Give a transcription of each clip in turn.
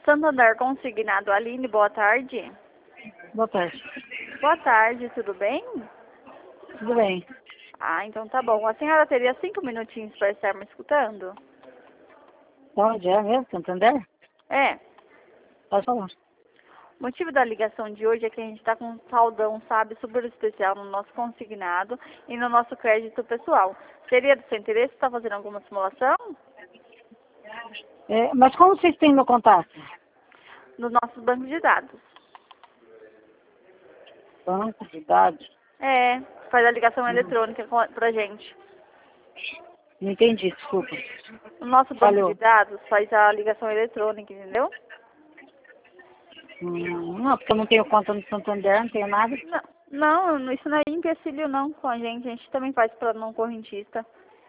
Santander Consignado, Aline, boa tarde. Boa tarde. Boa tarde, tudo bem? Tudo bem. Ah, então tá bom. A senhora teria 5 minutinhos para estar me escutando? Onde é mesmo? Santander? É. Pode falar. O motivo da ligação de hoje é que a gente está com um saldão, sabe, super especial no nosso consignado e no nosso crédito pessoal. Seria do seu interesse estar fazendo alguma simulação? Mas como vocês têm meu contato? No nosso banco de dados. Banco de dados? É, faz a ligação eletrônica pra gente. Não entendi, desculpa. O nosso banco Falhou. de dados faz a ligação eletrônica, entendeu? Não, porque eu não tenho conta no Santander, não tenho nada. Não, isso não é empecilho não com a gente também faz para não correntista.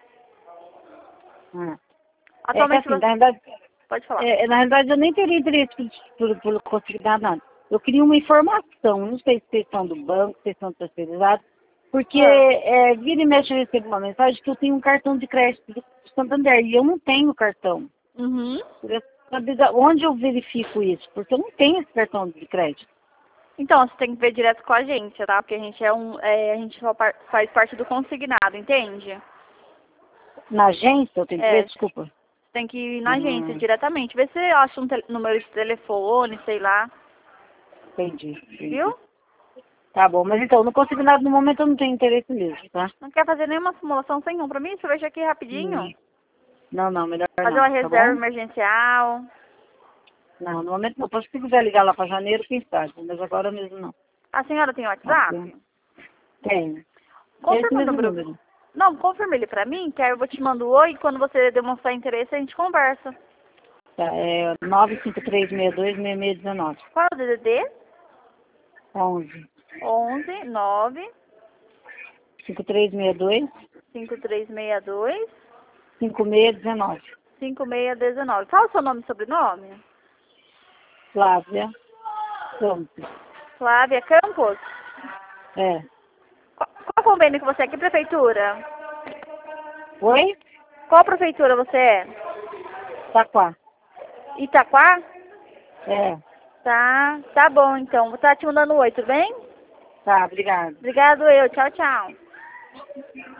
Atualmente Assim, você... Pode falar. na realidade, eu nem teria interesse por consignado nada. Eu queria uma informação, não sei se vocês são do banco, se vocês são terceirizados, porque vira e mexe eu recebo uma mensagem que eu tenho um cartão de crédito do Santander e eu não tenho cartão. Uhum. Onde eu verifico isso? Porque eu não tenho esse cartão de crédito. Então, você tem que ver direto com a gente, tá? Porque a gente a gente só faz parte do consignado, entende? Na agência eu tenho que ver, desculpa. Você tem que ir na agência diretamente. Vê se você acha um número de telefone, sei lá. Entendi. Viu? Tá bom, mas então, no consignado no momento eu não tenho interesse mesmo, tá? Não quer fazer nenhuma simulação sem um pra mim? Deixa eu ver aqui rapidinho. Não, melhor Fazer não, uma tá reserva bom? emergencial. Não, no momento não. Se você quiser ligar lá para janeiro, quem sabe, mas agora mesmo não. A senhora tem WhatsApp? Tenho. Confirma o Esse mesmo número. número. Não, confirma ele pra mim, que aí eu vou te mandar o oi e quando você demonstrar interesse a gente conversa. Tá, é 953626619. Qual é o DDD? 11 11 9 5362 5362 5619. 5619. Qual é o seu nome e sobrenome? Flávia Campos. Flávia Campos? É. Qual convênio que você é? Que prefeitura? Oi? Qual prefeitura você é? Taquá. Itaquá? É. Tá bom então. Vou estar te mandando oi, tudo bem? Tá, obrigada. Obrigado eu. Tchau, tchau.